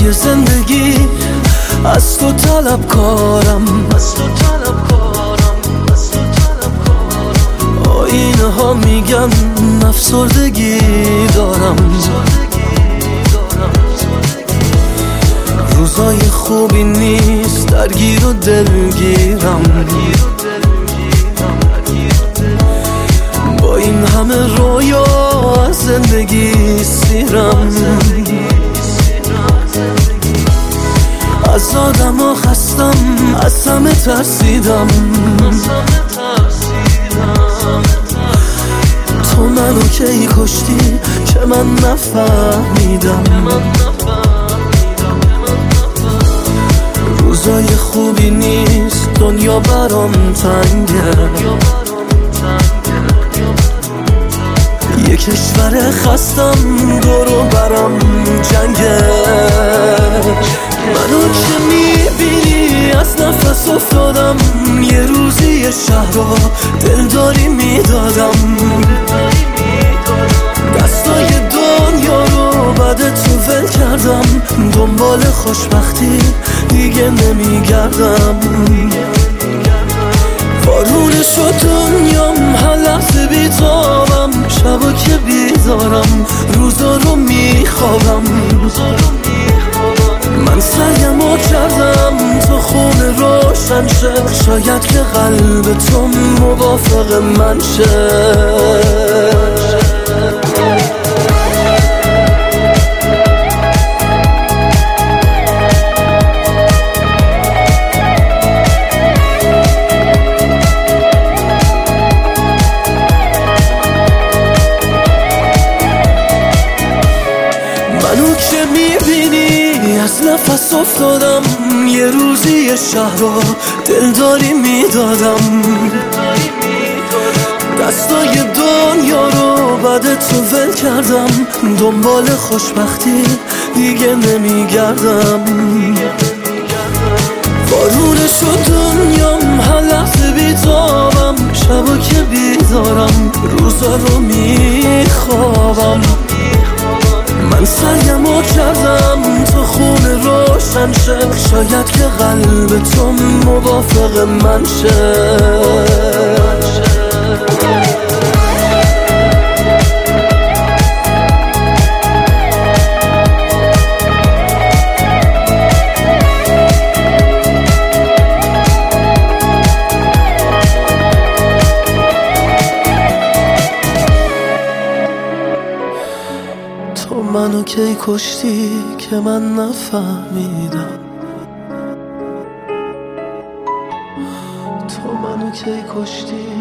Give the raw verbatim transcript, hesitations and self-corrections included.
توی زندگی از تو طلب کارم، از تو طلب کارم، از تو طلب کارم. آینه ها میگن افسردگی دارم، روزای خوبی نیست، درگیر و دلگیرم. با این همه رویا از زندگی سیرم، از آدم ها خستم، از همه ترسیدم. تو منو کی کشتی که من نفهمیدم. روزای خوبی نیست، دنیا برام تنگه. یه کشور خستم، دورو برام جنگه. منو که میبینی از نفس افتادم، یه روزی یه شهر رو دلداری میدادم. دستای دنیا رو بعد تو ول کردم، دنبال خوشبختی دیگه نمیگردم. وارونه شد دنیام، هر لحظه بیتابم. شبا که بیدارم، روزا رو میخوابم. من سعیمو کردم تو خونه روشن شه، شاید که قلب تو موافق من شه. منو که میبینی از نفس افتادم، یه روزی یه شهر رو دلداری میدادم. دستای دنیا رو بعد تو ول کردم، دنبال خوشبختی دیگه نمیگردم. وارونه شد دنیام، هر لحظه بیتابم. شبا که بیدارم، روزا رو میخوابم. من سعیمو کردم تو خونه روشن شه، شاید که قلب تو موافق من شه. تو منو کی کشتی که من نفهمیدم. تو منو کی کشتی